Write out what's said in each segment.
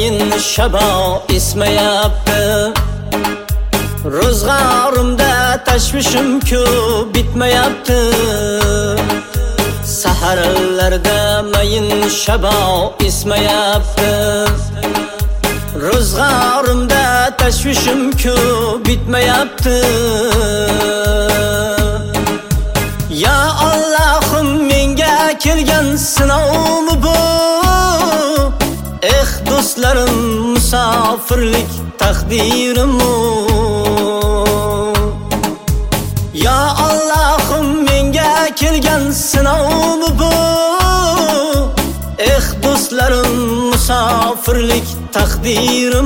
mayin shabo esmayapti. Ro'zg'orimda tashvishim ko'p bitmayapti. Saharlarda mayin shabo esmayapti. Ro'zg'orimda tashvishim ko'p bitmayapti. Ya Allohim, menga kelgan sinovmi bu? Do'stlarim, musofirlik taqdirim. Ya Allohim, menga kelgan sinovmi bu? Do'stlarim, musofirlik taqdirim.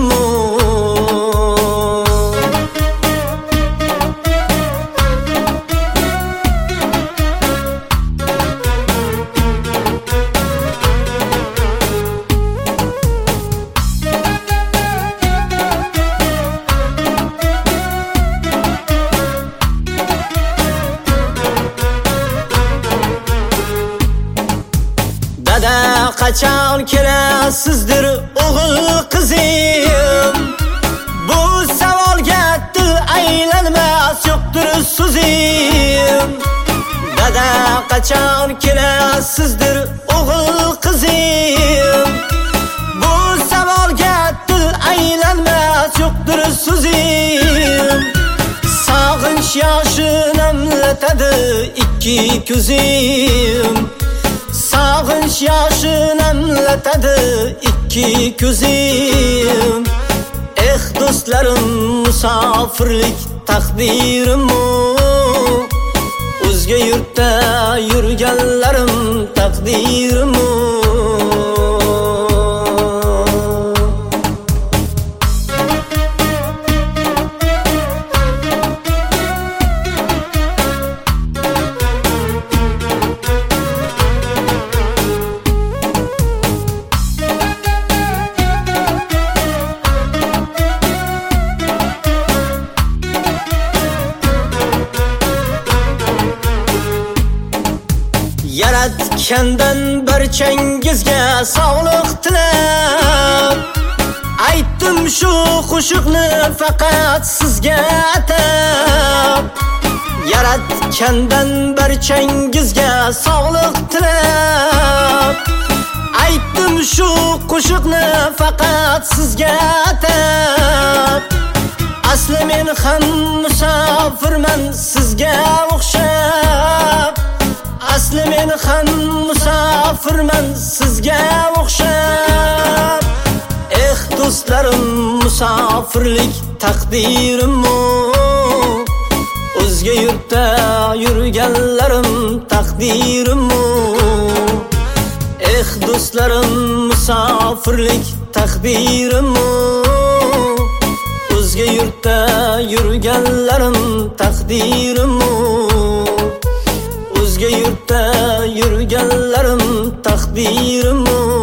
Qachon kelasizdir o'g'il qizim? Bu savolga til aylanmas yo'qdir so'zim. Dada, qachon kelasizdir o'g'il qizim? Bu savolga til aylanmas yo'qdir so'zim. Sog'inch yoshini namlatadi ikki ko'zim. Sog'inch yoshini namlatadi ikki ko'zim. Do'stlarim, musofirlik taqdirim. O'zga yurtda yurganlarim taqdirim. Yaratgandan barchangizga sog'lik tilab, aytdim shu qo'shiqni faqat sizga atab. Yaratgandan barchangizga sog'lik tilab, aytdim shu qo'shiqni faqat sizga atab. Asli men ham musofirman sizga o'xshab. Asli men ham musofirman sizga o'xshab. Do'stlarim, musofirlik taqdirim. O'zga yurtda yurganlarim taqdirim. Do'stlarim, musofirlik taqdirim. O'zga yurtda yurganlarim taqdirim. O'zga yurtda yurganlarim taqdirim.